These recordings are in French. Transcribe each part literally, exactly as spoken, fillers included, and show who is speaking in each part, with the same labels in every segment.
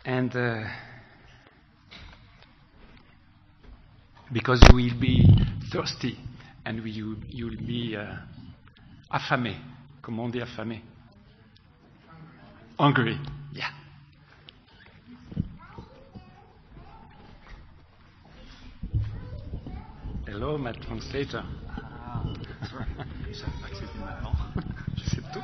Speaker 1: And uh, because you will be thirsty and you you'll be uh, affamé. Comment on dit affamé? Hungry. Yeah. Hello, my translator.
Speaker 2: Ah, sorry. Je savais pas que c'était maintenant.
Speaker 1: Je sais tout.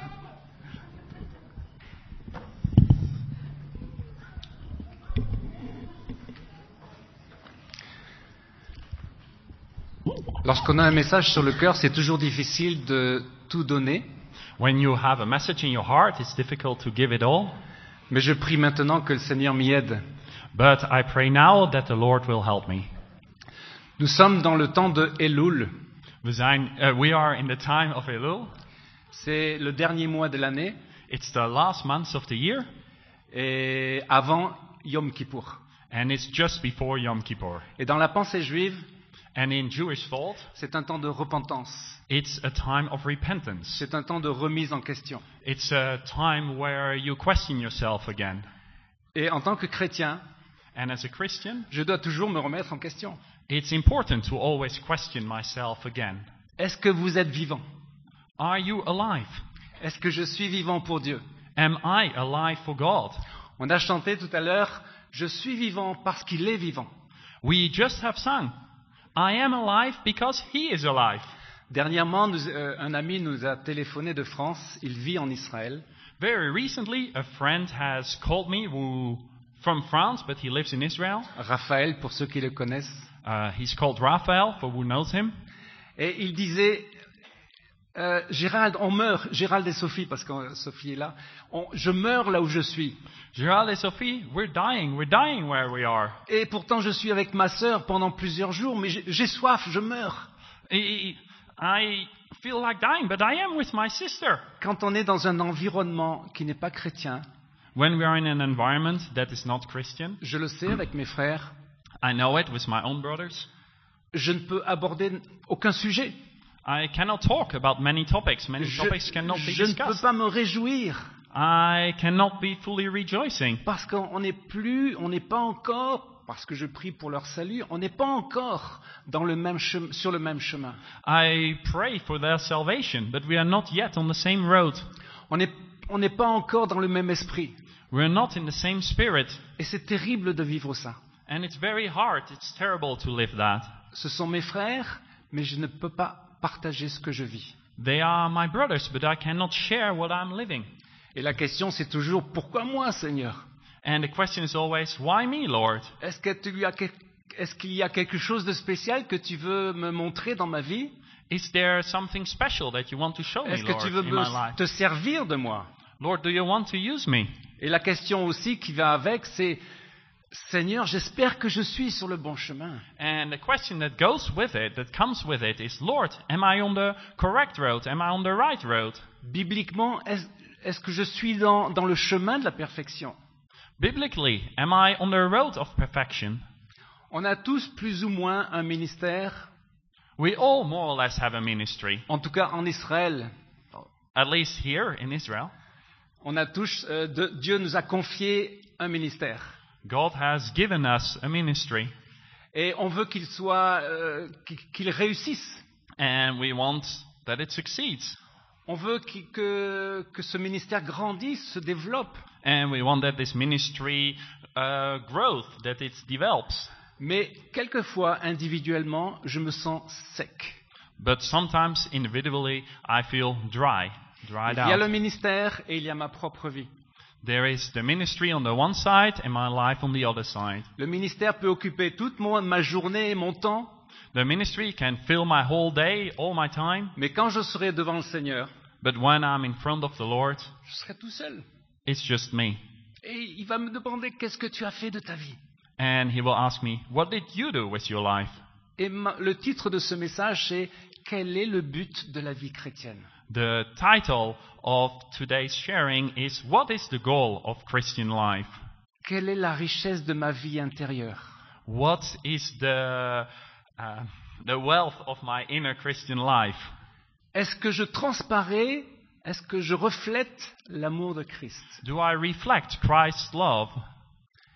Speaker 1: Lorsqu'on a un message sur le cœur, c'est toujours difficile de tout donner.
Speaker 2: When you have a message in your heart, it's difficult to give it all.
Speaker 1: Mais je prie maintenant que le Seigneur m'y aide.
Speaker 2: But I pray now that the Lord will help me.
Speaker 1: Nous sommes dans le temps de Elul.
Speaker 2: We zijn, uh, we are in the time of Elul.
Speaker 1: C'est le dernier mois de l'année
Speaker 2: It's the last month of the year,
Speaker 1: et avant Yom Kippour.
Speaker 2: and it's just before Yom Kippur.
Speaker 1: Et dans la pensée juive,
Speaker 2: And in Jewish thought,
Speaker 1: c'est un temps de repentance.
Speaker 2: it's a time of repentance.
Speaker 1: C'est un temps de remise en question.
Speaker 2: It's a time where you question yourself again.
Speaker 1: Et en tant que chrétien,
Speaker 2: And as a Christian,
Speaker 1: je dois toujours me remettre en question.
Speaker 2: it's important to always question myself again.
Speaker 1: Est-ce que vous êtes vivant?
Speaker 2: Are you alive?
Speaker 1: Est-ce que je suis vivant pour Dieu?
Speaker 2: Am I alive for God?
Speaker 1: On a chanté tout à l'heure, je suis vivant parce qu'il est vivant.
Speaker 2: We just have sung, I am alive because He is alive.
Speaker 1: Dernièrement, nous- euh, un ami nous a téléphoné de France. Il vit en Israël.
Speaker 2: Very recently, a friend has called me who, from France, but he lives in Israel.
Speaker 1: Raphaël, pour ceux qui le connaissent.
Speaker 2: Uh, he's called Raphael, for who knows him.
Speaker 1: Et il disait, euh, Gérald, on meurt. Gérald et Sophie, parce que euh, Sophie est là. On- je meurs là où je suis.
Speaker 2: Gerald and Sophie, we're dying. We're dying where we are.
Speaker 1: Et pourtant, je suis avec ma sœur pendant plusieurs jours, mais j'ai j'ai soif, je meurs.
Speaker 2: I, I feel like dying, but I am with my sister.
Speaker 1: Quand on est dans un environnement qui n'est pas chrétien,
Speaker 2: When we are in an environment that is not Christian,
Speaker 1: je le sais avec mes frères,
Speaker 2: I know it with my own brothers.
Speaker 1: je ne peux aborder aucun sujet.
Speaker 2: I cannot talk about many topics. Many
Speaker 1: Je,
Speaker 2: topics cannot be
Speaker 1: je ne peux
Speaker 2: discussed.
Speaker 1: pas me réjouir
Speaker 2: I cannot be fully rejoicing.
Speaker 1: parce qu'on n'est plus, on n'est pas encore, parce que je prie pour leur salut, on n'est pas encore dans le même chem- sur le même chemin.
Speaker 2: I pray for their salvation, but we are not yet on the same road.
Speaker 1: On n'est on n'est pas encore dans le même esprit.
Speaker 2: We are not in the same spirit.
Speaker 1: Et c'est terrible de vivre ça.
Speaker 2: And it's very hard. It's terrible to live that.
Speaker 1: Ce sont mes frères, mais je ne peux pas partager ce que je vis.
Speaker 2: They are my brothers, but I cannot share what I'm living.
Speaker 1: Et la question, c'est toujours, pourquoi moi, Seigneur?
Speaker 2: And the question is always, why me, Lord?
Speaker 1: Est-ce que tu as quel- est-ce qu'il y a quelque chose de spécial que tu veux me montrer dans ma vie?
Speaker 2: Is there something special that you want to show me,
Speaker 1: Est-ce que
Speaker 2: Lord,
Speaker 1: tu veux
Speaker 2: in
Speaker 1: me-
Speaker 2: my life?
Speaker 1: te servir de moi?
Speaker 2: Lord, do you want to use me?
Speaker 1: Et la question aussi qui va avec, c'est, Seigneur, j'espère que je suis sur le bon chemin.
Speaker 2: And the question that goes with it, that comes with it, is, Lord, am I on the correct road? Am I on the right road?
Speaker 1: Bibliquement, est-ce, est-ce que je suis dans, dans le chemin de la perfection?
Speaker 2: Biblically, am I on the road of perfection?
Speaker 1: On a tous plus ou moins un ministère,
Speaker 2: We all more or less have a ministry.
Speaker 1: en tout cas en Israël.
Speaker 2: At least here in Israel,
Speaker 1: On a tous, euh, de- Dieu nous a confié un ministère.
Speaker 2: God has given us a ministry,
Speaker 1: Et on veut qu'il soit, euh, qu'il, qu'il réussisse.
Speaker 2: and we want that it succeeds.
Speaker 1: On veut qu'il- que, que ce ministère grandisse, se développe.
Speaker 2: And we want that this ministry uh, growth, that it develops.
Speaker 1: Mais quelquefois, individuellement, je me sens sec.
Speaker 2: But sometimes individually, I feel dry, dried
Speaker 1: Il y a le
Speaker 2: out.
Speaker 1: ministère et il y a ma propre vie.
Speaker 2: There is the ministry on the one side and my life on the other side.
Speaker 1: Le ministère peut occuper toute mon- ma journée et mon temps,
Speaker 2: The ministry can fill my whole day, all my time,
Speaker 1: mais quand je serai devant le Seigneur,
Speaker 2: but when I'm in front of the Lord,
Speaker 1: je serai tout seul.
Speaker 2: it's just me.
Speaker 1: Et il va me demander qu'est-ce que tu as fait de ta vie.
Speaker 2: And He will ask me, what did you do with your life?
Speaker 1: Et ma- le titre de ce message, c'est quel est le but de la vie chrétienne?
Speaker 2: The title of today's sharing is, what is the goal of Christian life?
Speaker 1: Quelle est la richesse de ma vie intérieure?
Speaker 2: What is the, uh, the wealth of my inner Christian life?
Speaker 1: Est-ce que je transparais, est-ce que je reflète l'amour de Christ?
Speaker 2: Do I reflect Christ's love?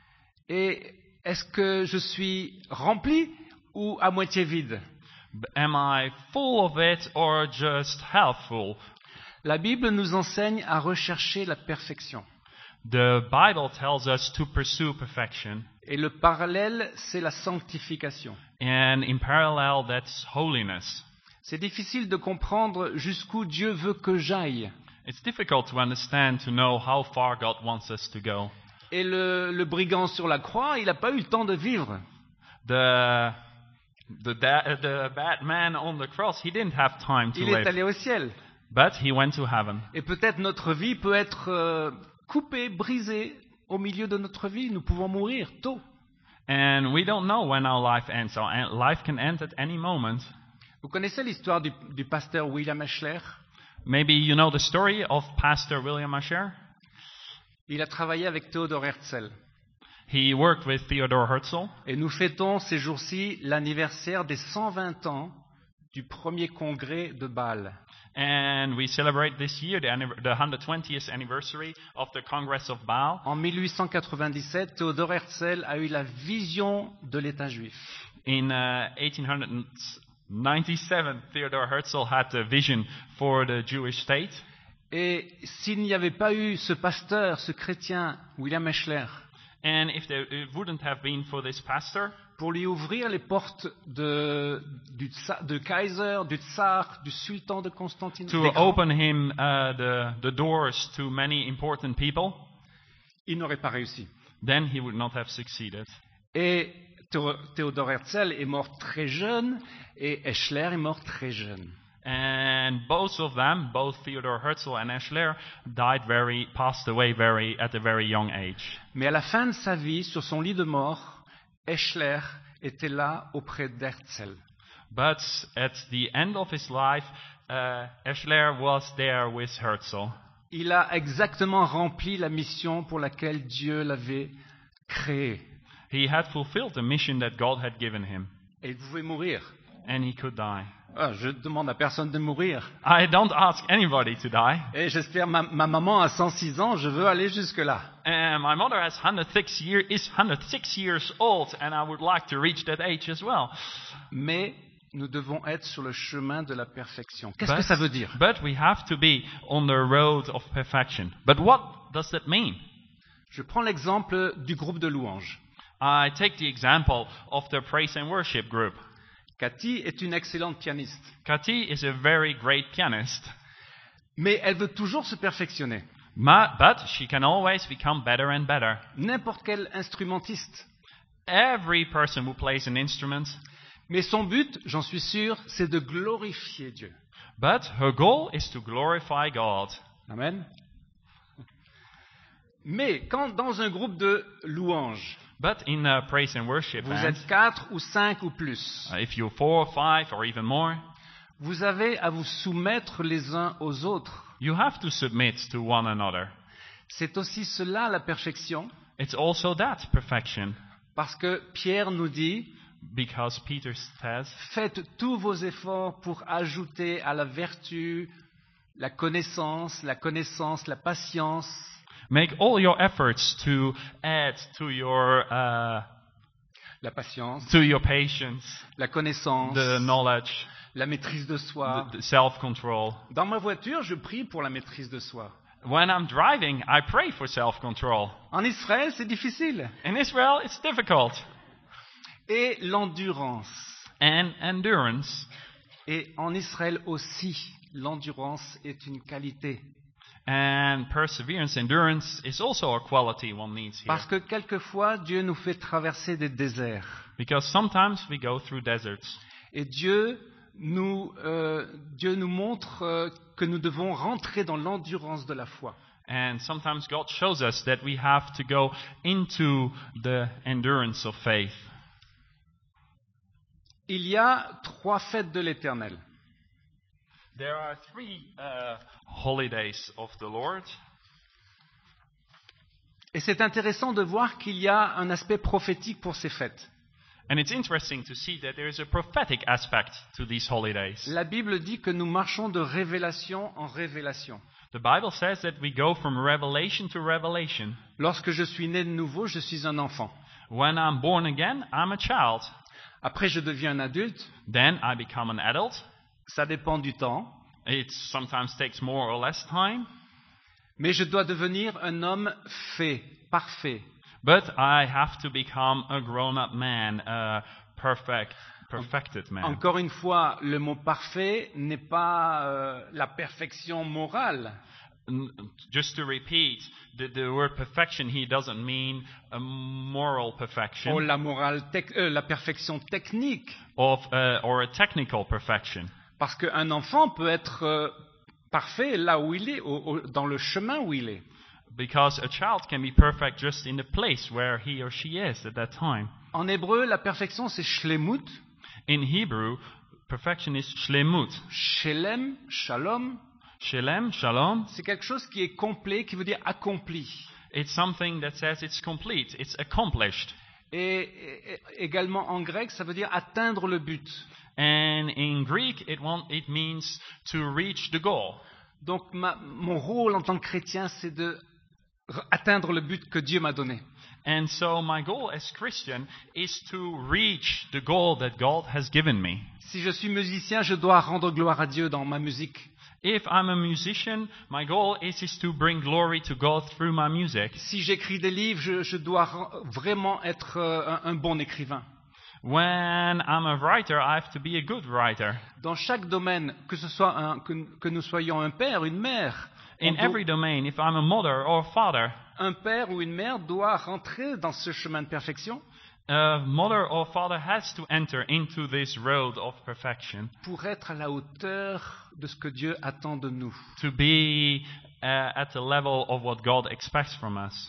Speaker 1: Et est-ce que je suis rempli ou à moitié vide?
Speaker 2: Am I full of it or just half full?
Speaker 1: La Bible nous enseigne à rechercher la perfection.
Speaker 2: The Bible tells us to pursue perfection.
Speaker 1: Et le parallèle, c'est la sanctification.
Speaker 2: And in parallel, that's holiness.
Speaker 1: C'est difficile de comprendre jusqu'où Dieu veut que j'aille.
Speaker 2: It's difficult to understand, to know how far God wants us to go.
Speaker 1: Et le, le brigand sur la croix, il n'a pas eu le temps de vivre.
Speaker 2: The, the, da- the bad man on the cross, he didn't have time to
Speaker 1: Il est
Speaker 2: live.
Speaker 1: allé au ciel.
Speaker 2: But he went to heaven.
Speaker 1: Et peut-être notre vie peut être euh, coupée, brisée au milieu de notre vie. Nous pouvons mourir tôt.
Speaker 2: And we don't know when our life ends. Our en- life can end at any moment.
Speaker 1: Vous connaissez l'histoire du, du pasteur William Eschler?
Speaker 2: Maybe you know the story of Pastor William Asher.
Speaker 1: Il a travaillé avec Theodor Herzl.
Speaker 2: He worked with Theodor Herzl.
Speaker 1: Et nous fêtons ces jours-ci l'anniversaire des cent vingt ans du premier congrès de Bâle.
Speaker 2: And we celebrate this year the, anniv- the one hundred twentieth anniversary of the Congress of Baal.
Speaker 1: En mille huit cent quatre-vingt-dix-sept, Theodor Herzl a eu la vision de l'État juif.
Speaker 2: In uh, eighteen ninety-seven, Theodor Herzl had a vision for the Jewish state.
Speaker 1: Et s'il n'y avait pas eu ce pasteur, ce chrétien, William Eschler,
Speaker 2: And if there, it wouldn't have been for this pastor,
Speaker 1: pour lui ouvrir les portes de, du tsa- de Kaiser, du tsar, du sultan de Constantinople,
Speaker 2: to
Speaker 1: des grands,
Speaker 2: open him uh, the, the doors to many important people,
Speaker 1: il n'aurait pas réussi.
Speaker 2: then he would not have succeeded.
Speaker 1: Et Théo- Theodor Herzl est mort très jeune et Eschler est mort très jeune.
Speaker 2: And both of them, both Theodor Herzl and Eschler, died very, passed away very at a very young age.
Speaker 1: Mais à la fin de sa vie, sur son lit de mort, Eschler était là auprès d'Herzl.
Speaker 2: But at the end of his life, uh, Eschler was there with Herzl.
Speaker 1: Il a exactement rempli la mission pour laquelle Dieu l'avait créé.
Speaker 2: He had fulfilled the mission that God had given him,
Speaker 1: Et il pouvait mourir.
Speaker 2: and he could die.
Speaker 1: Ah, je demande à personne de mourir.
Speaker 2: I don't ask anybody to die.
Speaker 1: Et j'espère, ma, ma maman a cent six ans, je veux aller jusque-là.
Speaker 2: And my mother has one hundred six year, is one hundred six years old, and I would like to reach that age as well.
Speaker 1: Mais nous devons être sur le chemin de la perfection. Qu'est-ce que
Speaker 2: But,
Speaker 1: ça veut dire?
Speaker 2: but we have to be on the road of perfection. But what does that mean?
Speaker 1: Je prends l'exemple du groupe de louanges.
Speaker 2: I take the example of the praise and worship group.
Speaker 1: Cathy est une excellente pianiste,
Speaker 2: Kati is a very great pianist,
Speaker 1: mais elle veut toujours se perfectionner.
Speaker 2: ma- but she can always become better and better.
Speaker 1: N'importe quel instrumentiste.
Speaker 2: Every person who plays an instrument,
Speaker 1: Mais son but, j'en suis sûr, c'est de glorifier Dieu.
Speaker 2: but her goal is to glorify God.
Speaker 1: Amen. Mais quand dans un groupe de louanges,
Speaker 2: But in a praise and worship
Speaker 1: vous
Speaker 2: band,
Speaker 1: êtes quatre ou cinq ou plus,
Speaker 2: uh, if you're four, five, or even more,
Speaker 1: vous avez à vous soumettre les uns aux autres.
Speaker 2: you have to submit to one another.
Speaker 1: C'est aussi cela la perfection,
Speaker 2: It's also that perfection,
Speaker 1: parce que Pierre nous dit,
Speaker 2: because Peter says,
Speaker 1: faites tous vos efforts pour ajouter à la vertu la connaissance, la connaissance, la patience,
Speaker 2: make all your efforts to add to your uh,
Speaker 1: la patience,
Speaker 2: to your patience,
Speaker 1: la connaissance,
Speaker 2: the knowledge,
Speaker 1: la maîtrise de soi.
Speaker 2: the, the self-control.
Speaker 1: Dans ma voiture, je prie pour la maîtrise de soi.
Speaker 2: When I'm driving, I pray for self-control.
Speaker 1: En Israël, c'est difficile.
Speaker 2: In Israel, it's difficult.
Speaker 1: Et l'endurance.
Speaker 2: And endurance.
Speaker 1: Et en Israël aussi, l'endurance est une qualité.
Speaker 2: And perseverance, endurance is also a quality one needs here.
Speaker 1: Parce que quelquefois, Dieu nous fait traverser des déserts.
Speaker 2: Because sometimes we go through deserts.
Speaker 1: Et Dieu nous, euh, Dieu nous montre euh, que nous devons rentrer dans l'endurance de la foi.
Speaker 2: And sometimes God shows us that we have to go into the endurance of faith.
Speaker 1: Il y a trois fêtes de l'Éternel.
Speaker 2: There are three uh, holidays of the Lord.
Speaker 1: Et c'est intéressant de voir qu'il y a un aspect prophétique pour ces fêtes.
Speaker 2: And it's interesting to see that there is a prophetic aspect to these holidays.
Speaker 1: La Bible dit que nous marchons de révélation en révélation.
Speaker 2: The Bible says that we go from revelation to revelation.
Speaker 1: Lorsque je suis né de nouveau, je suis un enfant.
Speaker 2: When I'm born again, I'm a child.
Speaker 1: Après, je deviens un adulte.
Speaker 2: Then I become an adult.
Speaker 1: Ça dépend du temps.
Speaker 2: It sometimes takes more or less time.
Speaker 1: Mais je dois devenir un homme fait, parfait.
Speaker 2: But I have to become a grown-up man, a perfect, perfected man.
Speaker 1: Encore une fois, le mot parfait n'est pas euh, la perfection morale.
Speaker 2: N- Just to repeat, the, the word perfection here doesn't mean a moral perfection
Speaker 1: Ou la, morale tec- euh, la perfection technique.
Speaker 2: of, uh, or a technical perfection.
Speaker 1: Parce qu'un enfant peut être euh, parfait là où il est, au- au- dans le chemin où il est.
Speaker 2: Because a child can be perfect just in the place where he or she is at that time.
Speaker 1: En hébreu, la perfection, c'est shlemut.
Speaker 2: In Hebrew, perfection is shlemut.
Speaker 1: Shelem, shalom,
Speaker 2: Shalem, shalom,
Speaker 1: c'est quelque chose qui est complet, qui veut dire accompli.
Speaker 2: it's something that says it's complete, it's accomplished.
Speaker 1: Et, et- également en grec, ça veut dire atteindre le but.
Speaker 2: And in Greek, it, won't, it means to reach the goal.
Speaker 1: Donc ma- mon rôle en tant que chrétien, c'est de r- atteindre le but que Dieu m'a donné.
Speaker 2: And so my goal as Christian is to reach the goal that God has given me.
Speaker 1: Si je suis musicien, je dois rendre gloire à Dieu dans ma musique.
Speaker 2: If I'm a musician, my goal is, is to bring glory to God through my music.
Speaker 1: Si j'écris des livres, je, je dois ren- vraiment être euh, un, un bon écrivain.
Speaker 2: When I'm a writer, I have to be a good writer.
Speaker 1: Dans chaque domaine, que ce soit un- que, que nous soyons un père, une mère, on
Speaker 2: In
Speaker 1: doit-
Speaker 2: every domain, if I'm a mother or a father,
Speaker 1: un père ou une mère doit rentrer dans ce chemin de perfection
Speaker 2: a mother or father has to enter into this road of perfection
Speaker 1: pour être à la hauteur de ce que Dieu attend de nous.
Speaker 2: to be uh, at the level of what God expects from us.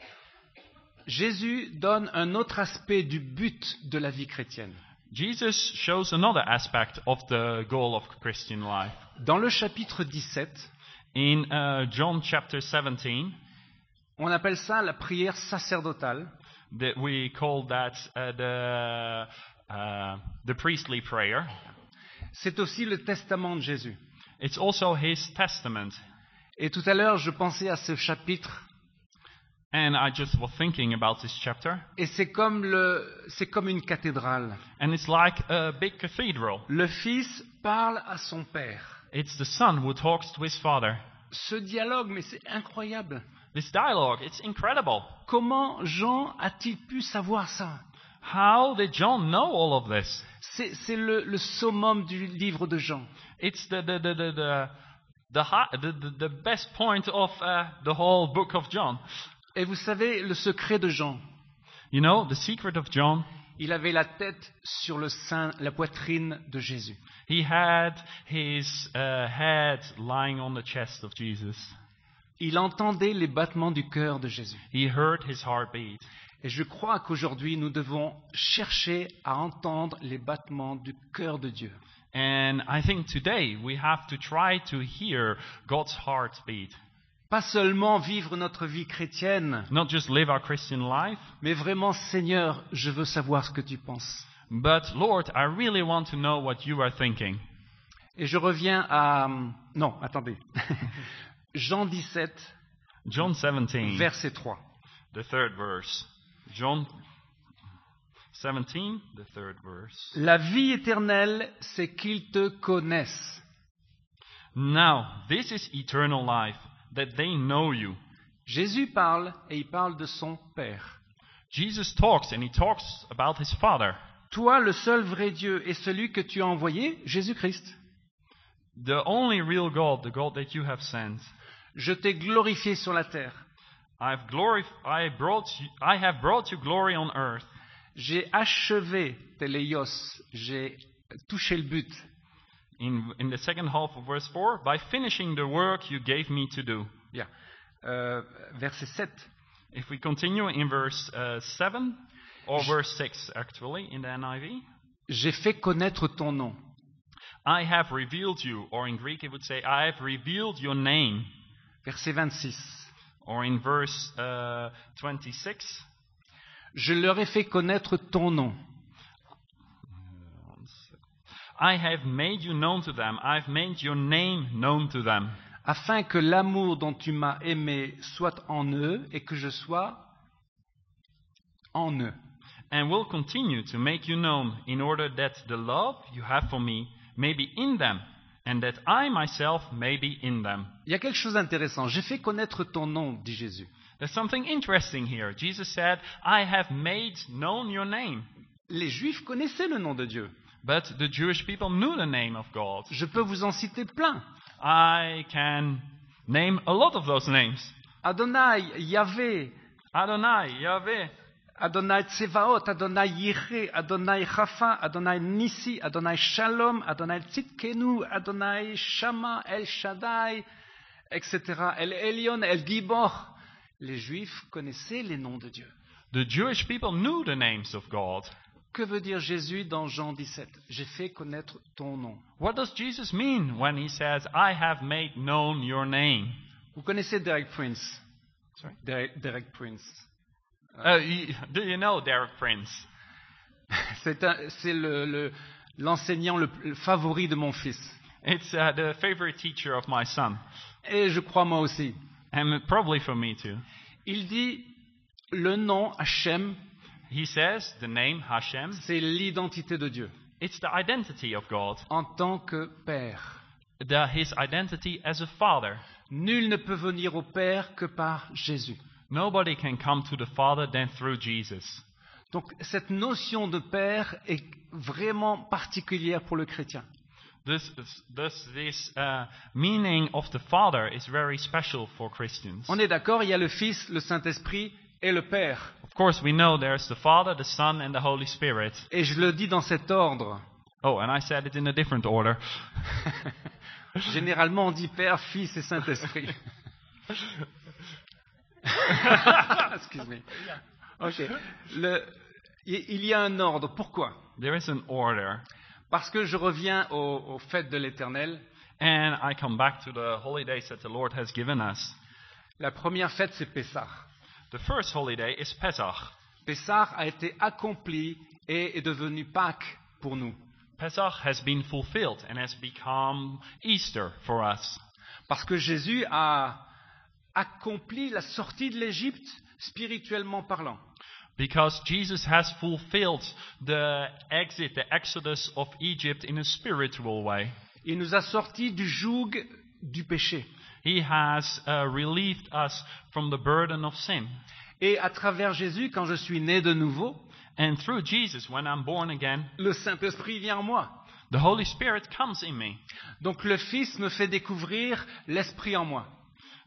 Speaker 1: Jésus donne un autre aspect du but de la vie chrétienne.
Speaker 2: Jesus shows another aspect of the goal of Christian life.
Speaker 1: Dans le chapitre dix-sept,
Speaker 2: In uh, John chapter seventeen,
Speaker 1: on appelle ça la prière sacerdotale.
Speaker 2: that we call that uh, the uh, the priestly prayer.
Speaker 1: C'est aussi le testament de Jésus.
Speaker 2: It's also his testament.
Speaker 1: Et tout à l'heure, je pensais à ce chapitre,
Speaker 2: And I just was thinking about this chapter,
Speaker 1: et c'est comme, le, c'est comme une cathédrale.
Speaker 2: and it's like a big cathedral.
Speaker 1: Le Fils parle à son Père.
Speaker 2: It's the son who talks to his father.
Speaker 1: Ce dialogue, mais c'est incroyable.
Speaker 2: This dialogue, it's incredible.
Speaker 1: Comment Jean a-t-il pu savoir ça?
Speaker 2: How did John know all of this?
Speaker 1: C'est, c'est le, le summum du livre de Jean.
Speaker 2: It's the the the the the, the, hi- the, the, the best point of uh, the whole book of John.
Speaker 1: Et vous savez, le secret de Jean,
Speaker 2: You know, the secret of John,
Speaker 1: il avait la tête sur le sein, la poitrine de Jésus.
Speaker 2: he had his uh, head lying on the chest of Jesus.
Speaker 1: Il entendait les battements du cœur de Jésus.
Speaker 2: He heard his heartbeat.
Speaker 1: Et je crois qu'aujourd'hui, nous devons chercher à entendre les battements du cœur de Dieu.
Speaker 2: And I think today we have to try to hear God's heartbeat.
Speaker 1: Pas seulement vivre notre vie chrétienne,
Speaker 2: Not just live our Christian life,
Speaker 1: mais vraiment, Seigneur, je veux savoir ce que tu penses.
Speaker 2: but Lord, I really want to know what you are thinking.
Speaker 1: Et je reviens à... Non, attendez. Jean dix-sept,
Speaker 2: John seventeen,
Speaker 1: verset trois.
Speaker 2: the third verse. John seventeen, the third verse.
Speaker 1: La vie éternelle, c'est qu'ils te connaissent.
Speaker 2: Now, this is eternal life, that they know you.
Speaker 1: Jésus parle et il parle de son Père.
Speaker 2: Jesus talks, and he talks about his Father.
Speaker 1: Toi, le seul vrai Dieu et celui que tu as envoyé, Jésus-Christ.
Speaker 2: The only real God, the God that you have sent.
Speaker 1: Je t'ai glorifié sur la terre.
Speaker 2: I've glorif- I brought you, I have brought you glory on earth.
Speaker 1: J'ai achevé, teleios, j'ai touché le but.
Speaker 2: In, in the second half of verse four, by finishing the work you gave me to do.
Speaker 1: Bien. Euh, verset sept.
Speaker 2: If we continue in verse uh, seven, or verse six actually, in the N I V.
Speaker 1: J'ai fait connaître ton nom.
Speaker 2: I have revealed you, or in Greek it would say, I have revealed your name.
Speaker 1: Verset vingt-six.
Speaker 2: Or in verse uh, twenty-six,
Speaker 1: Je leur ai fait connaître ton nom.
Speaker 2: I have made you known to them. I've made your name known to them.
Speaker 1: Afin que l'amour dont tu m'as aimé soit en eux et que je sois en eux.
Speaker 2: and will continue to make you known in order that the love you have for me may be in them, and that I myself may be in them.
Speaker 1: Il y a quelque chose d'intéressant. J'ai fait connaître ton nom, dit Jésus.
Speaker 2: There's something interesting here. Jesus said, I have made known your name.
Speaker 1: Les Juifs connaissaient le nom de Dieu.
Speaker 2: But the Jewish people knew the name of God.
Speaker 1: Je peux vous en citer plein.
Speaker 2: I can name a lot of those names.
Speaker 1: Adonai, Yahvé,
Speaker 2: Adonai, Yahweh,
Speaker 1: Adonai Tsevaot, Adonai Yireh, Adonai Rapha, Adonai Nissi, Adonai Shalom, Adonai Tzidkenu, Adonai Shama, El Shaddai, et cetera. El Elyon, El Gibor. Les Juifs connaissaient les noms de Dieu.
Speaker 2: The Jewish people knew the names of God.
Speaker 1: Que veut dire Jésus dans Jean dix-sept? J'ai fait connaître ton nom.
Speaker 2: What does Jesus mean when he says, I have made known your name?
Speaker 1: Vous connaissez Derek Prince?
Speaker 2: Sorry?
Speaker 1: Derek, Derek Prince.
Speaker 2: Uh, y- do you know Derek Prince?
Speaker 1: C'est, un- c'est le, le- l'enseignant le, le favori de mon fils.
Speaker 2: It's uh, the favorite teacher of my son,
Speaker 1: Et je crois moi aussi.
Speaker 2: and probably for me too.
Speaker 1: Il dit le nom Hachem,
Speaker 2: He says the name Hashem,
Speaker 1: c'est l'identité de Dieu
Speaker 2: it's the identity of God,
Speaker 1: en tant que Père.
Speaker 2: the, his identity as a father.
Speaker 1: Nul ne peut venir au Père que par Jésus.
Speaker 2: Nobody can come to the Father than through Jesus.
Speaker 1: Donc cette notion de Père est vraiment particulière pour le chrétien.
Speaker 2: This, this, this uh, meaning of the Father is very special for Christians.
Speaker 1: On est d'accord, il y a le Fils, le Saint-Esprit et le Père.
Speaker 2: Of course, we know there's the Father, the Son, and the Holy Spirit.
Speaker 1: Et je le dis dans cet ordre.
Speaker 2: Oh, and I said it in a different order.
Speaker 1: Généralement, on dit Père, Fils et Saint-Esprit. Excuse-moi. Ok. Le- il y a un ordre. Pourquoi?
Speaker 2: There is an order.
Speaker 1: Parce que je reviens aux, aux fêtes de l'Éternel.
Speaker 2: And I come back to the holidays that the Lord has given us.
Speaker 1: La première fête, c'est Pessah.
Speaker 2: The first holiday is Pesach.
Speaker 1: Pessah a été accompli et est devenu Pâques pour nous.
Speaker 2: Pesach has been fulfilled and has become Easter for us.
Speaker 1: Parce que Jésus a accompli la sortie de l'Égypte spirituellement parlant.
Speaker 2: Because Jesus has fulfilled the exit, the exodus of Egypt in a spiritual way.
Speaker 1: Il nous a sortis du joug du péché.
Speaker 2: He has uh, relieved us from the burden of sin.
Speaker 1: Et à travers Jésus, quand je suis né de nouveau,
Speaker 2: And through Jesus, when I'm born again,
Speaker 1: le Saint-Esprit vient en moi.
Speaker 2: the Holy Spirit comes in me.
Speaker 1: Donc le Fils me fait découvrir l'Esprit en moi.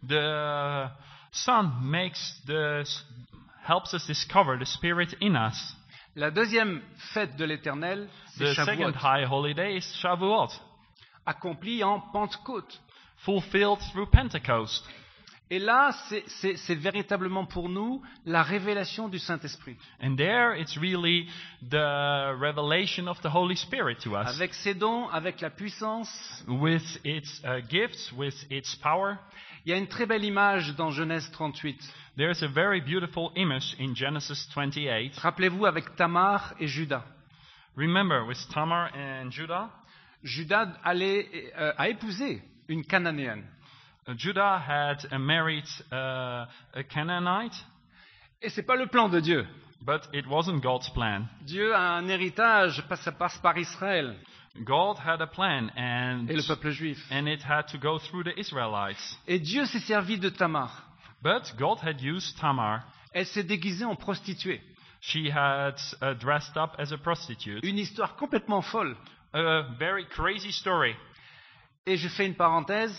Speaker 2: The Son makes the helps us discover the Spirit in us.
Speaker 1: La deuxième fête de l'Éternel, c'est
Speaker 2: The second
Speaker 1: Shavuot,
Speaker 2: high holiday is Shavuot,
Speaker 1: accompli en Pentecôte.
Speaker 2: fulfilled through Pentecost.
Speaker 1: Et là, c'est, c'est, c'est véritablement pour nous la révélation du Saint-Esprit.
Speaker 2: And there it's really the revelation of the Holy Spirit to us.
Speaker 1: Avec ses dons, avec la puissance.
Speaker 2: With its uh, gifts, with its power.
Speaker 1: Il y a une très belle image dans Genèse trente-huit.
Speaker 2: There's a very beautiful image in Genesis twenty-eight.
Speaker 1: Rappelez-vous avec Tamar et Judas.
Speaker 2: Remember, with Tamar and Judah,
Speaker 1: Judas allait, euh, a épousé une Cananéenne.
Speaker 2: uh, Judah had uh, married uh, a Canaanite,
Speaker 1: Et c'est pas le plan de Dieu.
Speaker 2: but it wasn't God's plan.
Speaker 1: Dieu a un héritage, ça passe par Israël
Speaker 2: God had a plan, and
Speaker 1: et le peuple juif.
Speaker 2: and it had to go through the Israelites.
Speaker 1: Et Dieu s'est servi de Tamar.
Speaker 2: But God had used Tamar.
Speaker 1: Elle s'est déguisée en prostituée.
Speaker 2: She had uh, dressed up as a prostitute.
Speaker 1: Une histoire complètement folle.
Speaker 2: A very crazy story.
Speaker 1: Et je fais une parenthèse.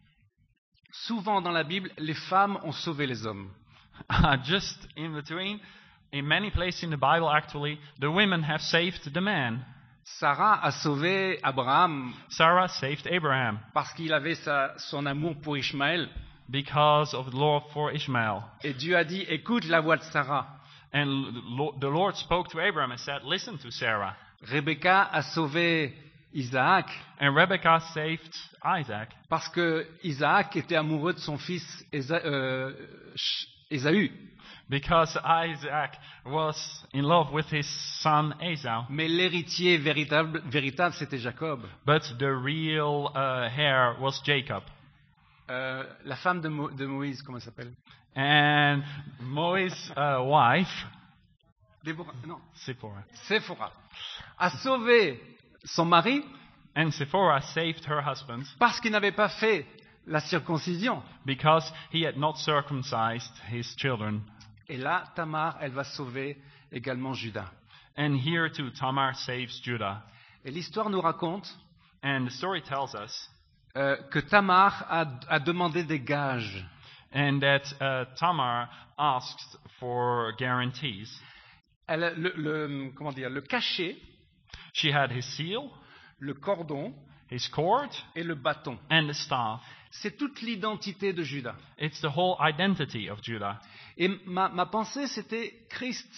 Speaker 1: Souvent dans la Bible, les femmes ont sauvé les hommes.
Speaker 2: Just in between, in many places in the Bible, actually, the women have saved the man.
Speaker 1: Sarah a sauvé Abraham
Speaker 2: Sarah saved Abraham
Speaker 1: parce qu'il avait sa- son amour pour Ishmaël.
Speaker 2: because of the love for Ishmael.
Speaker 1: Et Dieu a dit, écoute la voix de Sarah.
Speaker 2: And lo- the Lord spoke to Abraham and said, listen to Sarah.
Speaker 1: Rebecca a sauvé Isaac
Speaker 2: And Rebekah saved Isaac
Speaker 1: parce que Isaac était amoureux de son fils Ésa- euh, Ch- Ésaü.
Speaker 2: because Isaac was in love with his son Esau.
Speaker 1: Mais l'héritier véritable, véritable c'était Jacob.
Speaker 2: But the real uh, heir was Jacob.
Speaker 1: Euh, la femme de, Mo- de Moïse, comment elle s'appelle?
Speaker 2: And Moise's uh, wife,
Speaker 1: Déborah, non,
Speaker 2: Sephora.
Speaker 1: Séphora, a sauvé son mari
Speaker 2: And Sephora saved her husband
Speaker 1: parce qu'il n'avait pas fait la circoncision.
Speaker 2: because he had not circumcised his children.
Speaker 1: Et là, Tamar, elle va sauver également Judas.
Speaker 2: And here too, Tamar saves Judah.
Speaker 1: Et l'histoire nous raconte
Speaker 2: And the story tells us
Speaker 1: euh, que Tamar a, a demandé des gages.
Speaker 2: and that uh, Tamar asked for guarantees.
Speaker 1: Elle, le, le, comment dire, le cachet,
Speaker 2: She had his seal,
Speaker 1: le cordon
Speaker 2: his cord,
Speaker 1: et le bâton.
Speaker 2: and the staff.
Speaker 1: C'est toute l'identité de Judas.
Speaker 2: It's the whole identity of Judah.
Speaker 1: Et ma, ma pensée, c'était Christ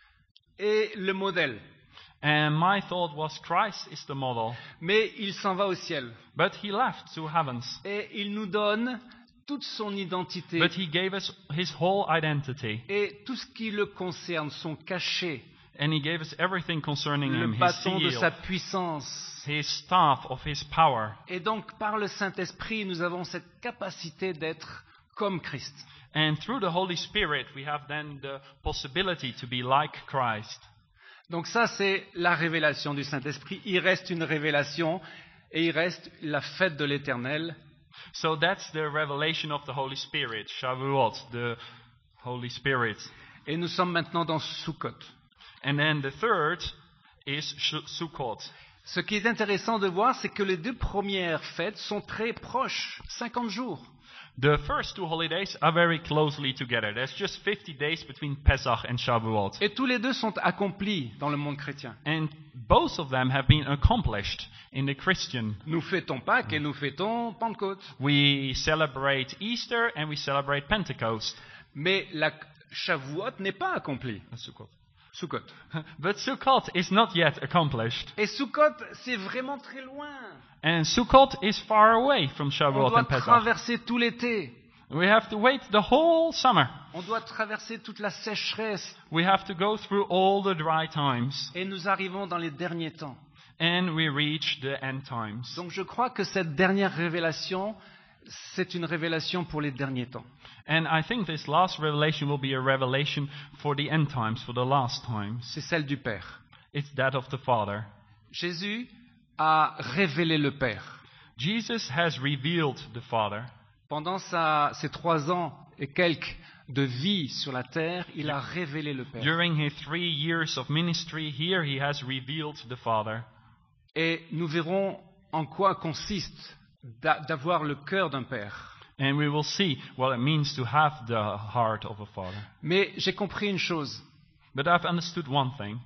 Speaker 1: est le modèle.
Speaker 2: And my thought was Christ is the model.
Speaker 1: Mais il s'en va au ciel.
Speaker 2: But he left to heavens.
Speaker 1: Et il nous donne toute son identité
Speaker 2: But he gave us his whole identity.
Speaker 1: et tout ce qui le concerne, son cachet,
Speaker 2: And he gave us everything concerning
Speaker 1: le
Speaker 2: him, his
Speaker 1: bâton de
Speaker 2: seal,
Speaker 1: sa puissance.
Speaker 2: his staff of his power.
Speaker 1: Et donc, par le Saint-Esprit, nous avons cette capacité d'être comme Christ.
Speaker 2: And through the Holy Spirit, we have then the possibility to be like Christ.
Speaker 1: Donc ça, c'est la révélation du Saint-Esprit. Il reste une révélation et il reste la fête de l'Éternel.
Speaker 2: So that's the revelation of the Holy Spirit, Shavuot, the Holy Spirit.
Speaker 1: Et nous sommes maintenant dans Sukkot.
Speaker 2: And then the third is Sh- Sukkot.
Speaker 1: Ce qui est intéressant de voir, c'est que les deux premières fêtes sont très proches, cinquante jours.
Speaker 2: The first two holidays are very closely together. There's just fifty days between Pesach and Shavuot.
Speaker 1: Et tous les deux sont accomplis dans le monde chrétien.
Speaker 2: And both of them have been accomplished in the Christian.
Speaker 1: Nous fêtons Pâques et nous fêtons Pentecôte.
Speaker 2: We celebrate Easter and we celebrate Pentecost.
Speaker 1: Mais la Shavuot n'est pas accomplie.
Speaker 2: Sukkot.
Speaker 1: Sukkot.
Speaker 2: But Sukkot is not yet accomplished.
Speaker 1: Et Sukkot, c'est vraiment très loin.
Speaker 2: And Sukkot is far away from
Speaker 1: On
Speaker 2: Shavuot
Speaker 1: doit
Speaker 2: and Pesach.
Speaker 1: traverser tout l'été.
Speaker 2: We have to wait the whole summer.
Speaker 1: On doit traverser toute la sécheresse.
Speaker 2: We have to go through all the dry times.
Speaker 1: Et nous arrivons dans les derniers temps.
Speaker 2: And we reach the end times.
Speaker 1: Donc je crois que cette dernière révélation, c'est une révélation pour les derniers temps.
Speaker 2: And I think this last revelation will be a revelation for the end times, for the last times.
Speaker 1: C'est celle du Père.
Speaker 2: It's that of the Father.
Speaker 1: Jésus a révélé le Père.
Speaker 2: Jesus has revealed the Father.
Speaker 1: Pendant sa, ses trois ans et quelques de vie sur la terre, il a révélé le Père.
Speaker 2: During his three years of ministry here, he has revealed the Father.
Speaker 1: Et nous verrons en quoi consiste d'a- d'avoir le cœur d'un père.
Speaker 2: And we will see what it means to have the heart of a father.
Speaker 1: Mais j'ai compris une chose.
Speaker 2: But I've understood one thing.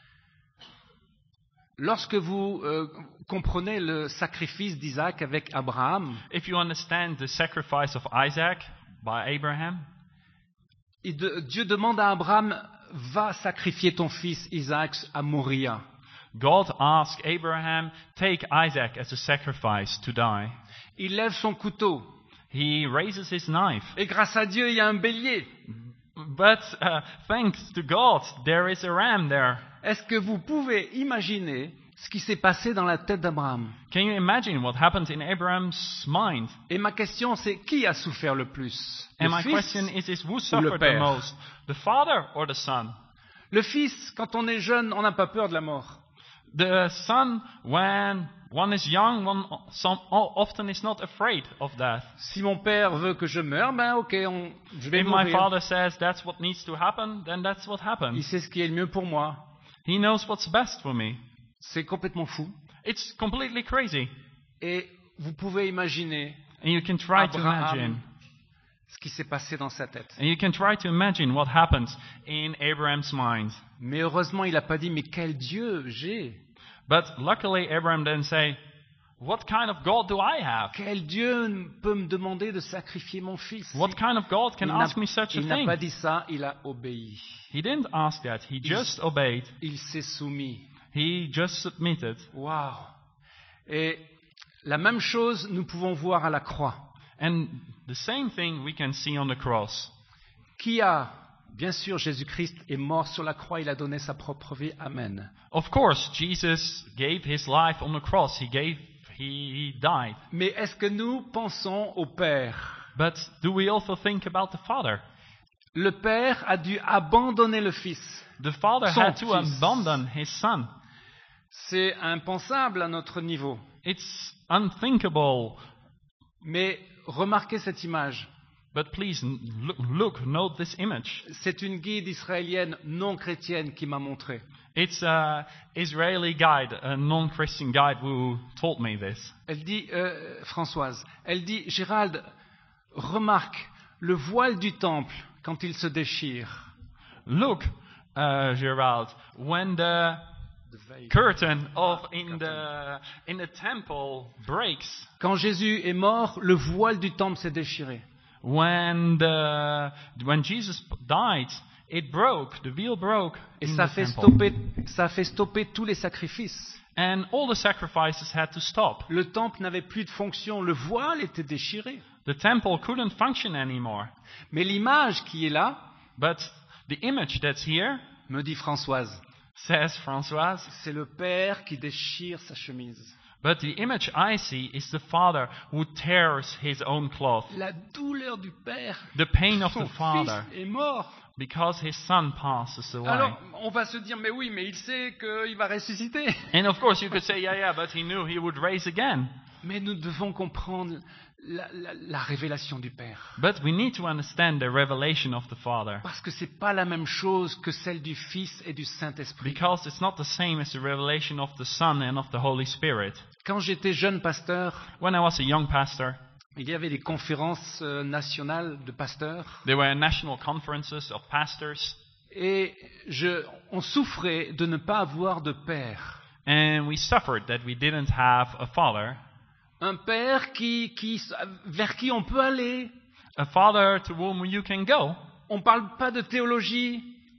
Speaker 1: Lorsque vous euh, comprenez le sacrifice d'Isaac avec Abraham,
Speaker 2: If you understand the sacrifice of Isaac by Abraham,
Speaker 1: il de- Dieu demande à Abraham, va sacrifier ton fils Isaac à Moria.
Speaker 2: God asked Abraham, take Isaac as a sacrifice to die.
Speaker 1: Il lève son couteau.
Speaker 2: He raises his knife.
Speaker 1: Et grâce à Dieu, il y a un bélier.
Speaker 2: But uh, thanks to God, there is a ram there.
Speaker 1: Est-ce que vous pouvez imaginer ce qui s'est passé dans la tête d'Abraham?
Speaker 2: Can you imagine what happened in Abraham's mind?
Speaker 1: Et ma question, c'est qui a souffert le plus?
Speaker 2: And
Speaker 1: Le
Speaker 2: my
Speaker 1: fils
Speaker 2: question is, is who
Speaker 1: ou le
Speaker 2: suffered the
Speaker 1: père?
Speaker 2: most? The father or the son?
Speaker 1: Le fils, quand on est jeune, on n'a pas peur de la mort.
Speaker 2: The son, when one is young, one some, often is not afraid of death.
Speaker 1: Si mon père veut que je meure, ben ok, on, je vais
Speaker 2: If my
Speaker 1: mourir.
Speaker 2: father says that's what needs to happen, then that's what
Speaker 1: Il
Speaker 2: happens.
Speaker 1: sait ce qui est le mieux pour moi.
Speaker 2: He knows what's best for me.
Speaker 1: C'est complètement fou.
Speaker 2: It's completely crazy.
Speaker 1: Et vous pouvez imaginer
Speaker 2: And you can try to
Speaker 1: Abraham,
Speaker 2: imagine.
Speaker 1: ce qui s'est passé dans sa tête.
Speaker 2: And you can try to imagine what happened in Abraham's mind.
Speaker 1: Mais heureusement, il n'a pas dit, mais quel Dieu j'ai?
Speaker 2: But luckily, Abraham didn't say, what kind of God do I have?
Speaker 1: Quel Dieu peut me demander de sacrifier mon fils?
Speaker 2: What kind of God can
Speaker 1: Il n'a-
Speaker 2: ask me such a
Speaker 1: il n'a
Speaker 2: thing?
Speaker 1: pas dit ça, il a obéi.
Speaker 2: He didn't ask that. He just obeyed.
Speaker 1: Il s'est soumis.
Speaker 2: He just submitted.
Speaker 1: Waouh! Et la même chose, nous pouvons voir à la croix.
Speaker 2: And the same thing we can see on the cross.
Speaker 1: Qui a, bien sûr, Jésus-Christ est mort sur la croix, il a donné sa propre vie. Amen.
Speaker 2: Of course, Jesus gave his life on the cross. He gave, he, he died.
Speaker 1: Mais est-ce que nous pensons au Père?
Speaker 2: But do we also think about the Father?
Speaker 1: Le père a dû abandonner le fils.
Speaker 2: The father
Speaker 1: Son
Speaker 2: had to
Speaker 1: fils.
Speaker 2: abandon his son.
Speaker 1: C'est impensable à notre niveau.
Speaker 2: It's unthinkable.
Speaker 1: Mais remarquez cette image.
Speaker 2: But please n- look, look, note this image.
Speaker 1: C'est une guide israélienne non chrétienne qui m'a montré.
Speaker 2: It's an Israeli guide, a non-Christian guide who told me this.
Speaker 1: Elle dit, euh, Françoise, elle dit, Gérald, remarque le voile du temple quand il se déchire.
Speaker 2: Look, uh, Gerald, when the curtain of in the in the temple breaks,
Speaker 1: Quand Jésus est mort, le voile du temple s'est déchiré.
Speaker 2: when the when Jesus died, it broke. The veil broke
Speaker 1: Et
Speaker 2: in
Speaker 1: ça
Speaker 2: the
Speaker 1: fait
Speaker 2: temple,
Speaker 1: stopper, ça fait stopper tous les sacrifices.
Speaker 2: and all the sacrifices had to stop.
Speaker 1: Le temple n'avait plus de fonction, le voile était déchiré.
Speaker 2: The temple couldn't function anymore.
Speaker 1: Mais l'image qui est là,
Speaker 2: But the image that's here,
Speaker 1: me dit Françoise,
Speaker 2: says Françoise,
Speaker 1: c'est le père qui déchire sa chemise.
Speaker 2: but the image I see is the father who tears his own cloth.
Speaker 1: La douleur du père,
Speaker 2: The pain of
Speaker 1: son
Speaker 2: the father,
Speaker 1: fils est mort.
Speaker 2: because his son passes away.
Speaker 1: Alors, on va se dire, mais oui, mais il sait qu'il va ressusciter.
Speaker 2: And of course you could say, yeah, yeah, but he knew he would raise again.
Speaker 1: Mais nous devons comprendre la, la- la révélation du Père.
Speaker 2: But we need to understand the revelation of the Father.
Speaker 1: Parce que c'est pas la même chose que celle du Fils et du Saint-Esprit.
Speaker 2: Because it's not the same as the revelation of the Son and of the Holy Spirit.
Speaker 1: Quand j'étais jeune pasteur,
Speaker 2: When I was a young pastor,
Speaker 1: il y avait des conférences euh, nationales de pasteurs
Speaker 2: there were national conferences of pastors,
Speaker 1: et je, on souffrait de ne pas avoir de père.
Speaker 2: and we suffered that we didn't have a father,
Speaker 1: Un père qui, qui, vers qui on peut aller.
Speaker 2: a father to whom you can go.
Speaker 1: On ne parle pas de théologie,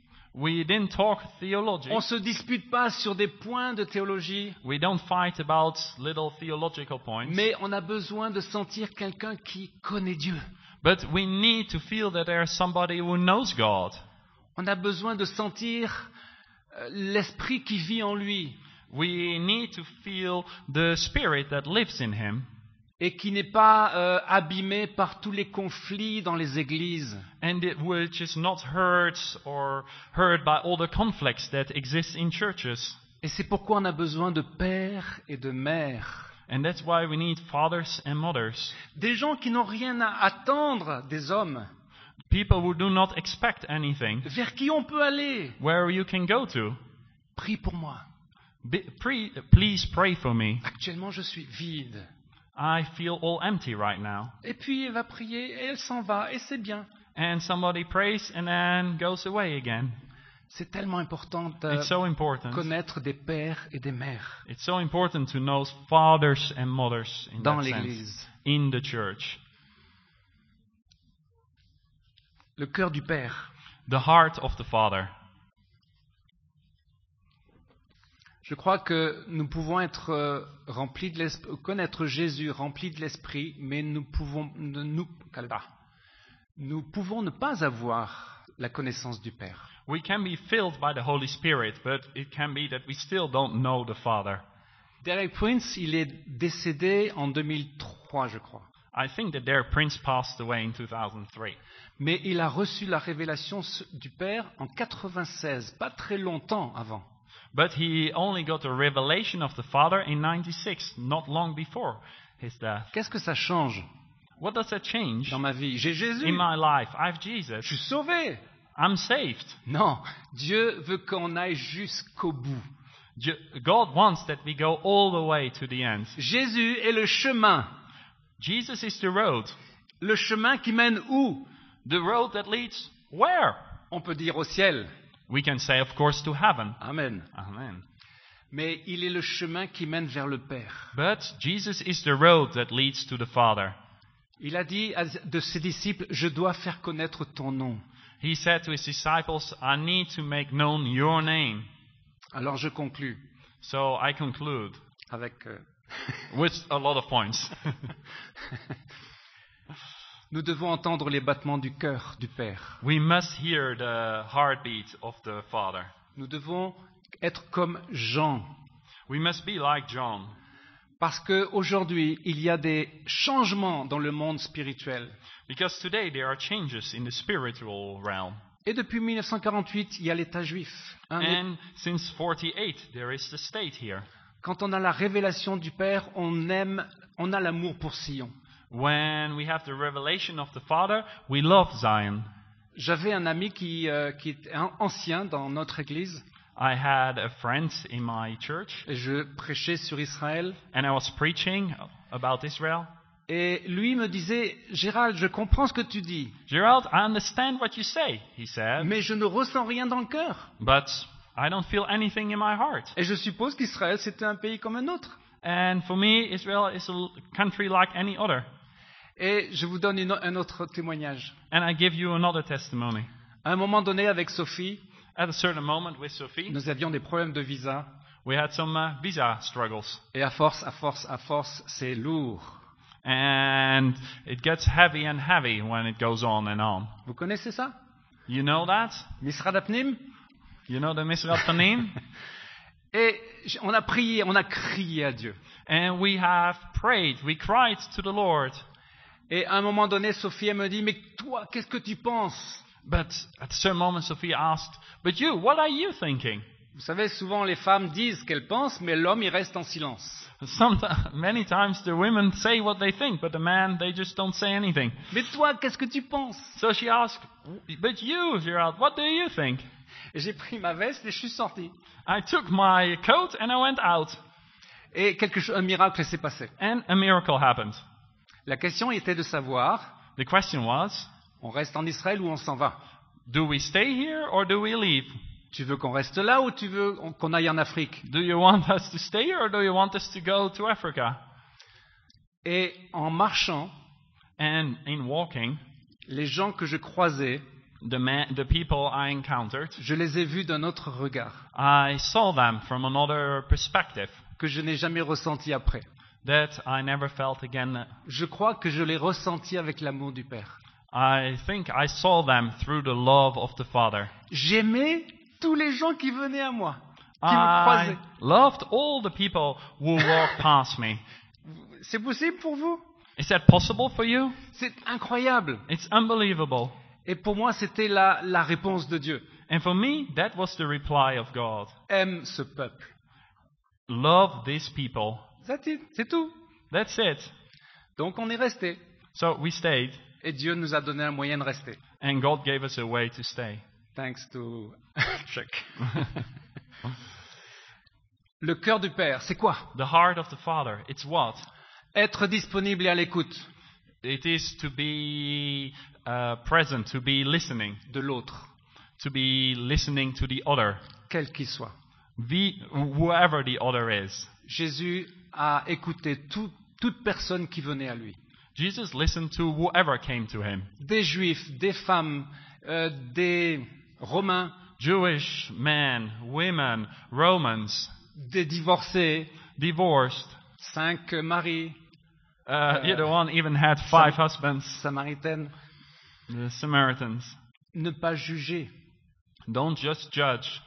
Speaker 2: We didn't talk theology.
Speaker 1: on ne se dispute pas sur des points de théologie,
Speaker 2: We don't fight about little theological points.
Speaker 1: mais on a besoin de sentir quelqu'un qui connaît Dieu.
Speaker 2: But we need to feel that there is somebody who knows God.
Speaker 1: On a besoin de sentir euh, l'esprit qui vit en lui
Speaker 2: We need to feel the spirit that lives in him
Speaker 1: et qui n'est pas euh, abîmé par tous les conflits dans les églises.
Speaker 2: and it, which is not hurt or hurt by all the conflicts that exist in churches.
Speaker 1: Et c'est pourquoi on a besoin de pères et de mères.
Speaker 2: And that's why we need fathers and mothers.
Speaker 1: Des gens qui n'ont rien à attendre des hommes,
Speaker 2: People who do not expect anything,
Speaker 1: vers qui on peut aller.
Speaker 2: where you can go to.
Speaker 1: Prie pour moi.
Speaker 2: Be, pre, please pray for me.
Speaker 1: Actuellement, je suis vide.
Speaker 2: I feel all empty right now.
Speaker 1: Et puis, elle va prier et elle s'en va et c'est bien.
Speaker 2: And somebody prays and then goes away again.
Speaker 1: C'est tellement important de
Speaker 2: It's so important.
Speaker 1: connaître des pères et des mères
Speaker 2: It's so important to know fathers and mothers in
Speaker 1: dans
Speaker 2: that sense,
Speaker 1: l'Église.
Speaker 2: in the church.
Speaker 1: Le cœur du Père.
Speaker 2: The heart of the Father.
Speaker 1: Je crois que nous pouvons être euh, remplis de l'esprit, connaître Jésus rempli de l'esprit, mais nous pouvons, ne- nous, calma. nous pouvons ne pas avoir la connaissance du Père.
Speaker 2: We can be filled by the Holy Spirit, but it can be that we still don't know the Father.
Speaker 1: Derek Prince, il est décédé en deux mille trois, je crois.
Speaker 2: I think that their prince passed away in two thousand three.
Speaker 1: Mais il a reçu la révélation du Père en quatre-vingt-seize, pas très longtemps avant.
Speaker 2: But he only got a revelation of the Father in ninety-six, not long before his death.
Speaker 1: Qu'est-ce que ça change
Speaker 2: What does that change?
Speaker 1: dans ma vie? J'ai Jésus,
Speaker 2: In my life, I have
Speaker 1: je
Speaker 2: Jesus.
Speaker 1: suis sauvé.
Speaker 2: I'm saved.
Speaker 1: Non, Dieu veut qu'on aille jusqu'au bout.
Speaker 2: Ju- God wants that we go all the way to the end.
Speaker 1: Jésus est le chemin.
Speaker 2: Jesus is the road.
Speaker 1: Le chemin qui mène où?
Speaker 2: The road that leads where?
Speaker 1: On peut dire au ciel.
Speaker 2: We can say, of course, to heaven.
Speaker 1: Amen.
Speaker 2: Amen.
Speaker 1: Mais il est le chemin qui mène vers le Père.
Speaker 2: But Jesus is the road that leads to the Father.
Speaker 1: Il a dit à- de ses disciples, je dois faire connaître ton nom.
Speaker 2: He said to his disciples, I need to make known your name.
Speaker 1: Alors je conclus
Speaker 2: So I conclude
Speaker 1: avec... euh,
Speaker 2: with a lot of points.
Speaker 1: Nous devons entendre les battements du cœur du Père.
Speaker 2: We must hear the heartbeat of the Father.
Speaker 1: Nous devons être comme Jean.
Speaker 2: We must be like John.
Speaker 1: Parce qu'aujourd'hui, il y a des changements dans le monde spirituel.
Speaker 2: Because today there are changes in the spiritual realm.
Speaker 1: Et depuis mille neuf cent quarante-huit, il y a l'État juif. Hein, mais
Speaker 2: And since forty-eight, there is the state here.
Speaker 1: quand on a la révélation du Père, on aime, on a l'amour pour Sion.
Speaker 2: When we have the revelation of the Father, we love Zion.
Speaker 1: J'avais un ami qui, euh, qui est un- ancien dans notre église,
Speaker 2: I had a friend in my church,
Speaker 1: et je prêchais sur Israël,
Speaker 2: and I was preaching about Israel.
Speaker 1: et lui me disait, Gérald, je comprends ce que tu dis,
Speaker 2: Gerald, I understand what you say, he said,
Speaker 1: mais je ne ressens rien dans le cœur.
Speaker 2: but I don't feel anything in my heart.
Speaker 1: Et je suppose qu'Israël, c'était un pays comme un autre.
Speaker 2: And for me, Israel is a l- country like any other.
Speaker 1: Et je vous donne une o- un autre témoignage.
Speaker 2: And I give you another testimony.
Speaker 1: À un moment donné, avec Sophie,
Speaker 2: At a certain moment with Sophie,
Speaker 1: nous avions des problèmes de visa,
Speaker 2: we had some uh, visa struggles.
Speaker 1: et à force, à force, à force, c'est lourd.
Speaker 2: And it gets heavy and heavy when it goes on and on.
Speaker 1: Vous connaissez ça?
Speaker 2: You know that?
Speaker 1: Misradapnim?
Speaker 2: You know the Misrat Panim?
Speaker 1: Et j- on a prié, on a crié à Dieu.
Speaker 2: And we have prayed, we cried to the Lord.
Speaker 1: Et à un moment donné, Sophie elle me dit, mais toi, qu'est-ce que tu penses?
Speaker 2: But at a certain moment, Sophie asked, But you, what are you thinking?
Speaker 1: Vous savez, souvent les femmes disent ce qu'elles pensent, mais l'homme, il reste en silence.
Speaker 2: Sometimes, many times the women say what they think, but the men, they just don't say anything.
Speaker 1: Mais toi, qu'est-ce que tu penses?
Speaker 2: So she asked, But you, Gerald, what do you think?
Speaker 1: Et j'ai pris ma veste et je suis sorti.
Speaker 2: I took my coat and I went out.
Speaker 1: Et quelque chose, un miracle s'est passé.
Speaker 2: And a miracle happened.
Speaker 1: La question était de savoir,
Speaker 2: The question was,
Speaker 1: on reste en Israël ou on s'en va?
Speaker 2: do we stay here or do we leave?
Speaker 1: Tu veux qu'on reste là ou tu veux qu'on aille en Afrique?
Speaker 2: Do you want us to stay here or do you want us to go to Africa?
Speaker 1: Et en marchant,
Speaker 2: And in walking,
Speaker 1: les gens que je croisais,
Speaker 2: the, man, the people I encountered,
Speaker 1: je les ai vus d'un autre regard,
Speaker 2: I saw them from another perspective
Speaker 1: que je n'ai jamais ressenti après.
Speaker 2: that I never felt again.
Speaker 1: Je crois que je l'ai ressenti avec l'amour du Père.
Speaker 2: I think I saw them through the love of the Father.
Speaker 1: J'aimais tous les gens qui venaient à moi, qui me
Speaker 2: I
Speaker 1: croisaient.
Speaker 2: loved all the people who walked past me.
Speaker 1: C'est possible pour vous?
Speaker 2: Is that possible for you?
Speaker 1: C'est incroyable.
Speaker 2: It's unbelievable.
Speaker 1: Et pour moi, c'était la, la réponse de Dieu.
Speaker 2: And for me, that was the reply of God.
Speaker 1: Aime ce peuple.
Speaker 2: Love these people.
Speaker 1: That's it, c'est tout.
Speaker 2: That's it.
Speaker 1: Donc on est resté.
Speaker 2: So we stayed,
Speaker 1: Et Dieu nous a donné un moyen de rester.
Speaker 2: and God gave us a way to stay.
Speaker 1: Thanks to check. Le cœur du Père, c'est quoi?
Speaker 2: The heart of the Father, it's what?
Speaker 1: Être disponible et à l'écoute
Speaker 2: It is to be uh, present, to be listening,
Speaker 1: de l'autre,
Speaker 2: to be listening to the other,
Speaker 1: quel qu'il soit.
Speaker 2: the, whoever the other is.
Speaker 1: Jésus a écouté tout- toute personne qui venait à lui.
Speaker 2: Jesus listened to whoever came to him.
Speaker 1: Des Juifs, des femmes, euh, des Romains,
Speaker 2: Jewish men, women, Romans,
Speaker 1: des divorcés,
Speaker 2: divorced.
Speaker 1: cinq maris,
Speaker 2: Uh, the other one even had five
Speaker 1: Sam-
Speaker 2: husbands,
Speaker 1: samaritaines.
Speaker 2: the Samaritans.
Speaker 1: Ne pas juger
Speaker 2: Don't just judge.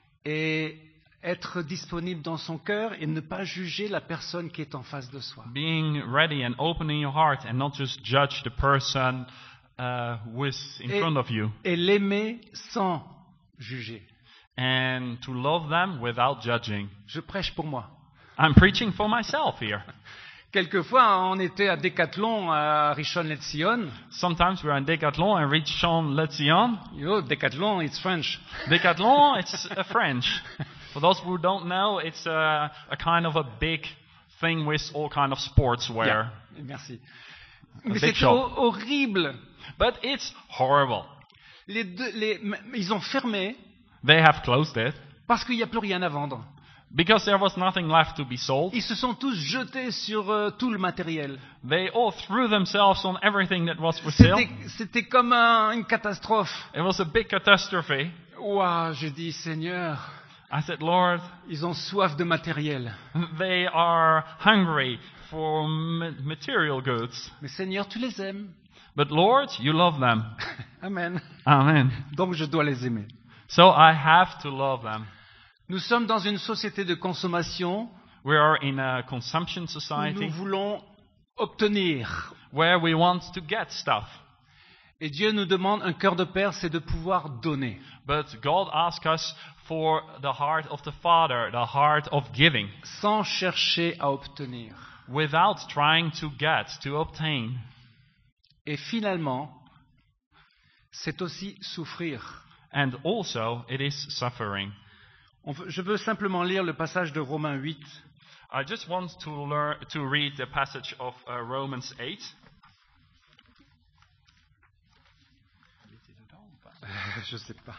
Speaker 1: et être disponible dans son cœur et ne pas juger la personne qui est en face de soi.
Speaker 2: Being ready and opening your heart and not just judge the person uh, who is in
Speaker 1: Et-
Speaker 2: front of you.
Speaker 1: Et l'aimer sans juger.
Speaker 2: And to love them without judging.
Speaker 1: Je prêche pour moi.
Speaker 2: I'm preaching for myself here.
Speaker 1: Quelquefois, on était à Decathlon à Rishon-LeZion.
Speaker 2: Sometimes we're in Decathlon and reach Sean Lezion.
Speaker 1: Yo, Decathlon, it's French.
Speaker 2: Decathlon, it's uh, French. For those who don't know, it's a, a kind of a big thing with all kind of sportswear.
Speaker 1: Yeah, merci. Mais
Speaker 2: big
Speaker 1: c'était
Speaker 2: shop.
Speaker 1: ho- horrible.
Speaker 2: But it's horrible.
Speaker 1: Les deux, les, ils ont fermé
Speaker 2: They have closed it
Speaker 1: parce qu'il n'y a plus rien à vendre.
Speaker 2: because there was nothing left to be sold.
Speaker 1: Ils se sont tous jetés sur euh, tout le matériel.
Speaker 2: They all threw themselves on everything that was for sale.
Speaker 1: C'était, c'était comme un- une catastrophe.
Speaker 2: It was a big catastrophe.
Speaker 1: Ouah, j'ai dit, Seigneur,
Speaker 2: I said, Lord,
Speaker 1: ils ont soif de matériel.
Speaker 2: they are hungry for ma- material goods.
Speaker 1: Mais Seigneur, tu les aimes.
Speaker 2: But Lord, you love them.
Speaker 1: Amen.
Speaker 2: Amen.
Speaker 1: Donc je dois les aimer.
Speaker 2: So I have to love them.
Speaker 1: Nous sommes dans une société de consommation
Speaker 2: We are in a consumption
Speaker 1: où
Speaker 2: society
Speaker 1: nous voulons obtenir.
Speaker 2: where we want to get stuff.
Speaker 1: Et Dieu nous demande, un cœur de père, c'est de pouvoir donner,
Speaker 2: But God asks us for the heart of the Father, the heart of giving,
Speaker 1: sans chercher à obtenir.
Speaker 2: without trying to get, to obtain.
Speaker 1: Et finalement, c'est aussi souffrir.
Speaker 2: And also, it is suffering.
Speaker 1: On veut- je veux simplement lire le passage de Romains huit.
Speaker 2: I just want to learn to read the passage of uh, Romans eight.
Speaker 1: Je sais pas.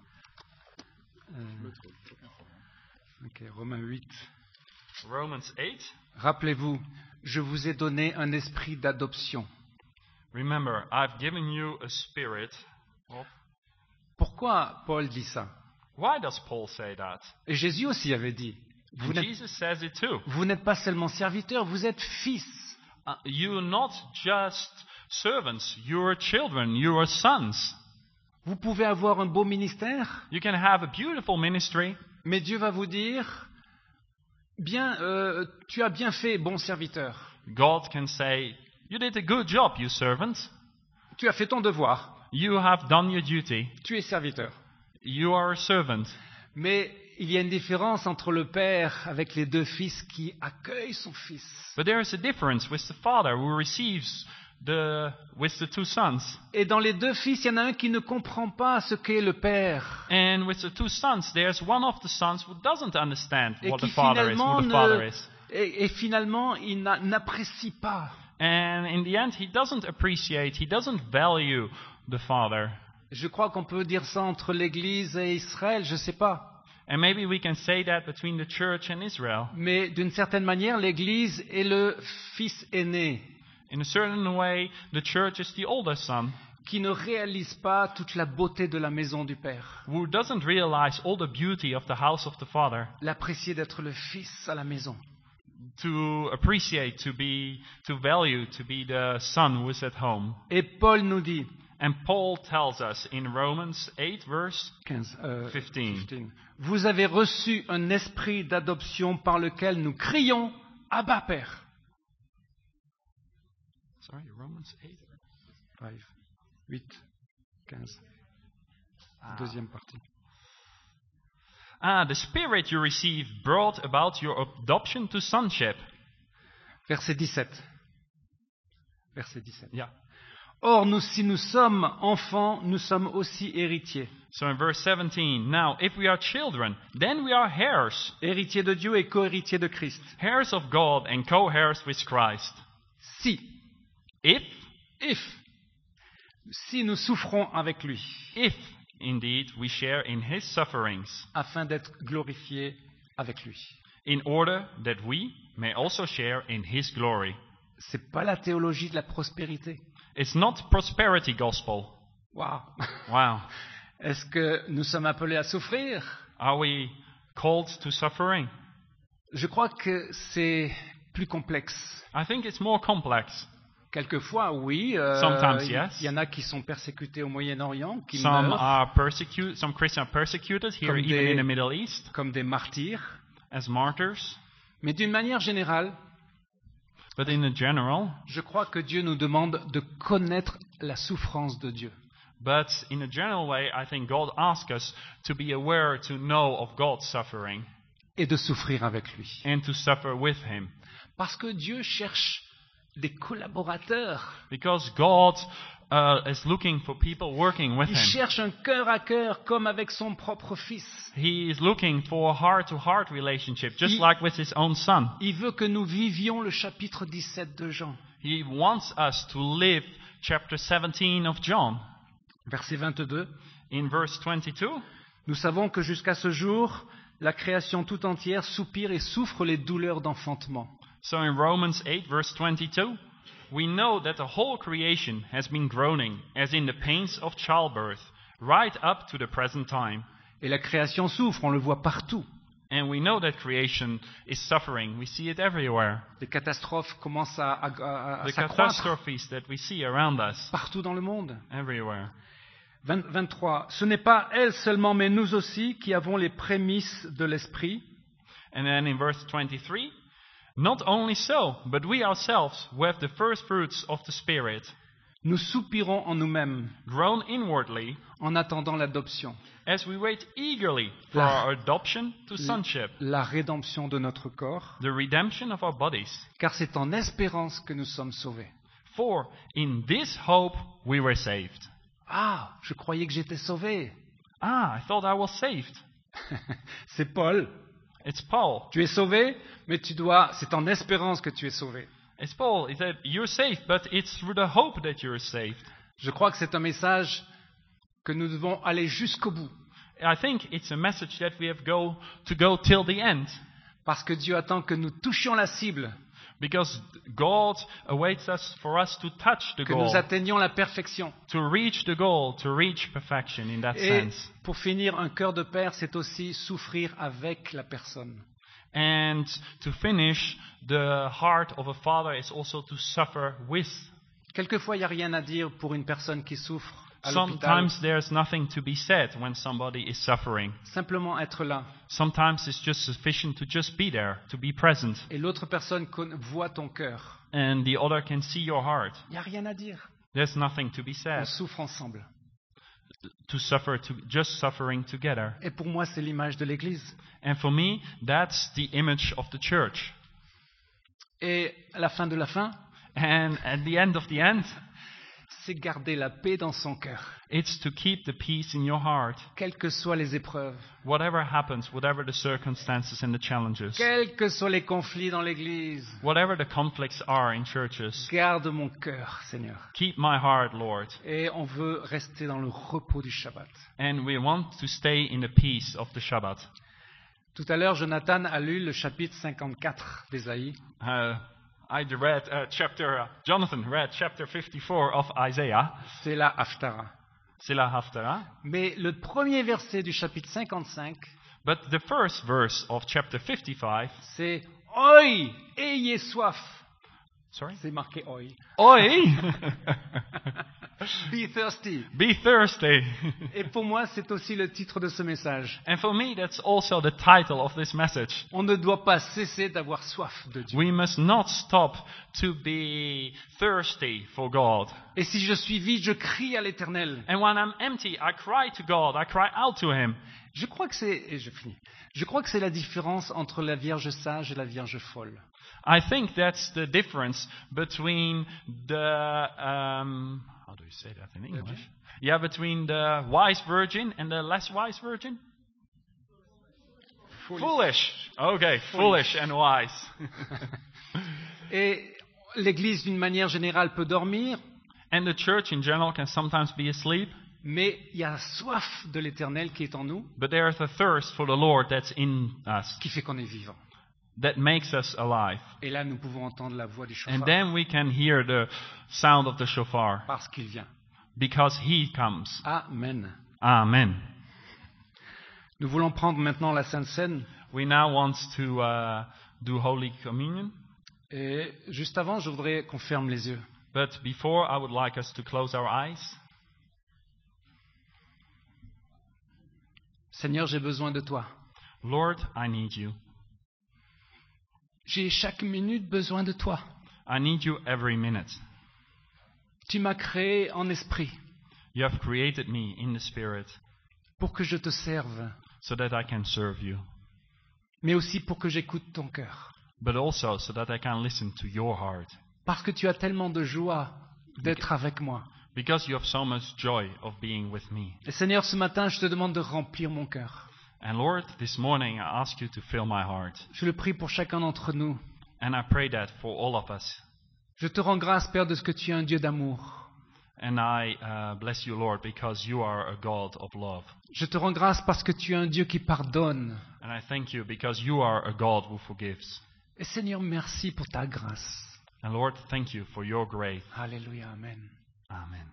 Speaker 1: Euh, ok, Romains huit.
Speaker 2: Romans eight.
Speaker 1: Rappelez-vous, je vous ai donné un esprit d'adoption.
Speaker 2: Remember, I've given you a spirit of...
Speaker 1: Pourquoi Paul dit ça?
Speaker 2: Why does Paul say that?
Speaker 1: Et Jésus aussi avait dit, vous
Speaker 2: And
Speaker 1: n'êtes,
Speaker 2: Jesus says it too.
Speaker 1: vous n'êtes pas seulement serviteurs, vous êtes fils.
Speaker 2: Uh, you're not just servants, you're children, you're sons.
Speaker 1: Vous pouvez avoir un beau ministère,
Speaker 2: You can have a beautiful ministry,
Speaker 1: mais Dieu va vous dire, bien, euh, tu as bien fait, bon serviteur.
Speaker 2: God can say, you did a good job, you servant.
Speaker 1: Tu as fait ton devoir,
Speaker 2: You have done your duty.
Speaker 1: tu es serviteur.
Speaker 2: You are a servant.
Speaker 1: Mais il y a une différence entre le père avec les deux fils qui accueillent son fils.
Speaker 2: But there is a difference with the father who receives the with the two sons.
Speaker 1: Et dans les deux fils, il y en a un qui ne comprend pas ce qu'est le père.
Speaker 2: And with the two sons, there's one of the sons who doesn't understand
Speaker 1: Et
Speaker 2: what
Speaker 1: qui
Speaker 2: the father is,
Speaker 1: finalement,
Speaker 2: who the father
Speaker 1: ne-
Speaker 2: is.
Speaker 1: et, et finalement il n'a- n'apprécie pas.
Speaker 2: And in the end, he doesn't appreciate, he doesn't value the father.
Speaker 1: Je crois qu'on peut dire ça entre l'Église et Israël, je ne sais pas.
Speaker 2: And maybe we can say that between the church and Israel.
Speaker 1: Mais d'une certaine manière, l'Église est le fils aîné
Speaker 2: In a certain way, the church is the older son
Speaker 1: qui ne réalise pas toute la beauté de la maison du Père.
Speaker 2: who doesn't realize all the beauty of the house of the father.
Speaker 1: L'apprécier d'être le fils à la maison.
Speaker 2: To appreciate, to be, to value, to be the son who is at home.
Speaker 1: Et Paul nous dit,
Speaker 2: And Paul tells us in Romans eight verse
Speaker 1: quinze, euh,
Speaker 2: fifteen.
Speaker 1: quinze, vous avez reçu un esprit d'adoption par lequel nous crions Abba Père.
Speaker 2: Sorry, Romans eight.
Speaker 1: cinq, huit, quinze. Deuxième partie.
Speaker 2: Ah, the spirit you received brought about your adoption to sonship.
Speaker 1: Verset dix-sept. Verset dix-sept.
Speaker 2: Yeah.
Speaker 1: Or, nous, si nous sommes enfants, nous sommes aussi héritiers.
Speaker 2: So in verse seventeen, now if we are children, then we are heirs,
Speaker 1: Héritiers de Dieu et co-héritiers de Christ.
Speaker 2: heirs of God and co-heirs with Christ.
Speaker 1: Si,
Speaker 2: If,
Speaker 1: if, si nous souffrons avec lui,
Speaker 2: if indeed we share in his sufferings,
Speaker 1: afin d'être glorifiés avec lui.
Speaker 2: in order that we may also share in his glory.
Speaker 1: C'est pas la théologie de la prospérité.
Speaker 2: It's not prosperity gospel.
Speaker 1: Waouh.
Speaker 2: Wow.
Speaker 1: Est-ce que nous sommes appelés à souffrir?
Speaker 2: Are we called to suffering?
Speaker 1: Je crois que c'est plus complexe.
Speaker 2: I think it's more complex.
Speaker 1: Quelquefois, oui. euh,
Speaker 2: Sometimes,
Speaker 1: il
Speaker 2: yes.
Speaker 1: y en a qui sont persécutés au Moyen-Orient, qui
Speaker 2: Some
Speaker 1: meurent
Speaker 2: are persecuted, some Christians are persecuted here,
Speaker 1: Comme
Speaker 2: even
Speaker 1: des-
Speaker 2: in the Middle East,
Speaker 1: comme des martyrs.
Speaker 2: as martyrs.
Speaker 1: Mais d'une manière générale,
Speaker 2: But in a general,
Speaker 1: je crois que Dieu nous demande de connaître la souffrance de Dieu.
Speaker 2: but in a general way, I think God asks us to be aware, to know of God's suffering,
Speaker 1: Et de souffrir avec lui.
Speaker 2: and to suffer with Him.
Speaker 1: Parce que Dieu cherche des collaborateurs.
Speaker 2: Because God uh, is looking for people working with
Speaker 1: Il
Speaker 2: Him.
Speaker 1: cherche un cœur à cœur comme avec son propre fils.
Speaker 2: He is looking for a heart-to-heart relationship, just
Speaker 1: Il-
Speaker 2: like with His own Son.
Speaker 1: Il veut que nous vivions le chapitre dix-sept de Jean.
Speaker 2: He wants us to live chapter seventeen of John.
Speaker 1: Verset vingt-deux.
Speaker 2: In verse twenty-two,
Speaker 1: Nous savons que jusqu'à ce jour, la création tout entière soupire et souffre les douleurs d'enfantement.
Speaker 2: so in Romans eight, verse twenty-two, we know that the whole creation has been groaning as in the pains of childbirth, right up to the present time.
Speaker 1: Et la création souffre, on le voit partout.
Speaker 2: And we know that creation is suffering. We see it everywhere.
Speaker 1: Les catastrophes commencent à, à- à- à
Speaker 2: The
Speaker 1: s'accroître
Speaker 2: catastrophes that we see around us,
Speaker 1: partout dans le monde.
Speaker 2: everywhere.
Speaker 1: vingt, vingt-trois. Ce n'est pas elles seulement, mais nous aussi qui avons les prémices de l'esprit.
Speaker 2: And then in verse twenty-three, Not only so, but we ourselves, who have the first fruits of the Spirit,
Speaker 1: nous soupirons en nous-mêmes
Speaker 2: groan inwardly
Speaker 1: en attendant l'adoption,
Speaker 2: as we wait eagerly for
Speaker 1: La-
Speaker 2: our adoption to sonship,
Speaker 1: la rédemption de notre corps,
Speaker 2: the redemption of our bodies.
Speaker 1: car c'est en espérance que nous sommes sauvés.
Speaker 2: For in this hope we were saved.
Speaker 1: Ah, je croyais que j'étais sauvé.
Speaker 2: Ah, I thought I was saved.
Speaker 1: C'est Paul.
Speaker 2: It's Paul.
Speaker 1: Tu es sauvé, mais tu dois. C'est en espérance que tu es sauvé.
Speaker 2: It's Paul. He said, you're saved, but it's through the hope that you're saved.
Speaker 1: Je crois que c'est un message que nous devons aller jusqu'au bout,
Speaker 2: I think it's a message that we have go to go till the end.
Speaker 1: parce que Dieu attend que nous touchions la cible,
Speaker 2: Because God awaits us for us to touch the
Speaker 1: que
Speaker 2: goal,
Speaker 1: nous atteignions la perfection.
Speaker 2: to reach the goal, to reach perfection in that
Speaker 1: Et
Speaker 2: sense.
Speaker 1: pour finir, un cœur de père, c'est aussi souffrir avec la personne.
Speaker 2: And to finish, the heart of a father is also to suffer with.
Speaker 1: Quelquefois, il n'y a rien à dire pour une personne qui souffre à l'hôpital.
Speaker 2: Sometimes there's nothing to be said when somebody is suffering.
Speaker 1: Simplement être là.
Speaker 2: Sometimes it's just sufficient to just be there, to be present.
Speaker 1: Et l'autre personne con- voit ton cœur.
Speaker 2: And the other can see your heart.
Speaker 1: Il n'y a rien à dire.
Speaker 2: There's nothing to be
Speaker 1: On
Speaker 2: said.
Speaker 1: souffre ensemble.
Speaker 2: To suffer, to just suffering together.
Speaker 1: Et pour moi, c'est l'image de l'Église.
Speaker 2: And for me, that's the image of the church.
Speaker 1: Et à la fin de la fin,
Speaker 2: And at the end of the end,
Speaker 1: c'est garder la paix dans son cœur,
Speaker 2: it's to keep the peace in your heart.
Speaker 1: quelles que soient les épreuves,
Speaker 2: Whatever happens, whatever the circumstances and the challenges,
Speaker 1: quels que soient les conflits dans l'Église.
Speaker 2: whatever the conflicts are in churches,
Speaker 1: Garde mon cœur, Seigneur.
Speaker 2: keep my heart, Lord.
Speaker 1: Et on veut rester dans le repos du Shabbat.
Speaker 2: And we want to stay in the peace of the Shabbat.
Speaker 1: Tout à l'heure, Jonathan a lu le chapitre cinquante-quatre d'Ésaïe.
Speaker 2: Uh, I read uh, chapter, uh, Jonathan read chapter fifty-four of Isaiah.
Speaker 1: C'est la Haftarah.
Speaker 2: C'est la Haftarah.
Speaker 1: Mais le premier verset du chapitre cinquante-cinq,
Speaker 2: But the first verse of chapter fifty-five,
Speaker 1: c'est « Oi, ayez soif ».
Speaker 2: sorry?
Speaker 1: C'est marqué « Oi
Speaker 2: Oi! ».
Speaker 1: Be thirsty.
Speaker 2: Be thirsty.
Speaker 1: Et pour moi, c'est aussi le titre de ce message.
Speaker 2: And for me, that's also the title of this message.
Speaker 1: On ne doit pas cesser d'avoir soif de Dieu.
Speaker 2: We must not stop to be thirsty for God.
Speaker 1: Et si je suis vide, je crie à l'Éternel.
Speaker 2: And when I'm empty, I cry to God. I cry out to Him.
Speaker 1: Je crois que c'est, et je finis, je crois que c'est la différence entre la Vierge sage et la Vierge folle.
Speaker 2: I think that's the difference between the um, how do you say that in English? Yeah, between the wise virgin and the less wise virgin. Foolish. Okay, foolish and wise.
Speaker 1: Et l'Église, d'une manière générale, peut dormir,
Speaker 2: And the church in general can sometimes be asleep,
Speaker 1: mais il y a la soif de l'Éternel qui est en nous,
Speaker 2: but there is a thirst for the Lord that's in us
Speaker 1: qui fait qu'on est vivant.
Speaker 2: that makes us alive.
Speaker 1: Et là, nous pouvons entendre la voix du chauffeur,
Speaker 2: And then we can hear the sound of the shofar
Speaker 1: parce qu'il vient.
Speaker 2: because He comes.
Speaker 1: Amen.
Speaker 2: Amen.
Speaker 1: Nous voulons prendre maintenant la Sainte Seine.
Speaker 2: We now want to uh, do Holy Communion.
Speaker 1: Et juste avant, je voudrais qu'on ferme les yeux.
Speaker 2: But before, I would like us to close our eyes.
Speaker 1: Seigneur, j'ai besoin de toi.
Speaker 2: Lord, I need you.
Speaker 1: J'ai chaque minute besoin de toi.
Speaker 2: I need you every minute.
Speaker 1: Tu m'as créé en esprit
Speaker 2: You have created me in the Spirit
Speaker 1: pour que je te serve,
Speaker 2: so that I can serve you,
Speaker 1: mais aussi pour que j'écoute ton cœur.
Speaker 2: but also so that I can listen to your heart.
Speaker 1: Parce que tu as tellement de joie d'être avec moi.
Speaker 2: Because you have so much joy of being with me.
Speaker 1: Et Seigneur, ce matin, je te demande de remplir mon cœur.
Speaker 2: And Lord, this morning I ask you to fill my heart.
Speaker 1: Je le prie pour chacun d'entre nous.
Speaker 2: And I pray that for all of us.
Speaker 1: Je te rends grâce, Père, de ce que tu es un Dieu d'amour.
Speaker 2: And I uh, bless you, Lord, because you are a God of love.
Speaker 1: Je te rends grâce parce que tu es un Dieu qui pardonne.
Speaker 2: And I thank you because you are a God who forgives.
Speaker 1: Et Seigneur, merci pour ta grâce.
Speaker 2: And Lord, thank you for your grace.
Speaker 1: Alléluia, Amen.
Speaker 2: Amen.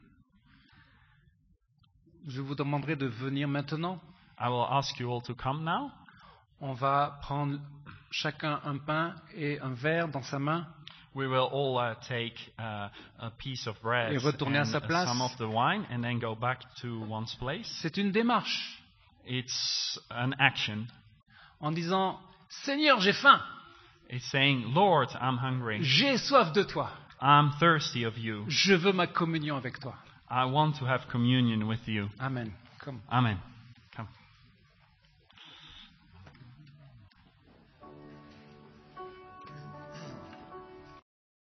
Speaker 1: Je vous demanderai de venir maintenant.
Speaker 2: I will ask you all to come now.
Speaker 1: On va prendre chacun un pain et un verre dans sa main.
Speaker 2: We will all uh, take uh, a piece of bread
Speaker 1: Et retourner à
Speaker 2: and
Speaker 1: sa
Speaker 2: uh,
Speaker 1: place.
Speaker 2: some of the wine and then go back to one's place.
Speaker 1: C'est une démarche
Speaker 2: It's an action.
Speaker 1: en disant « Seigneur, j'ai faim ».
Speaker 2: is saying, Lord, I'm hungry.
Speaker 1: J'ai soif de toi.
Speaker 2: I'm thirsty of you.
Speaker 1: Je veux ma communion avec toi.
Speaker 2: I want to have communion with you.
Speaker 1: Amen. Come.
Speaker 2: Amen.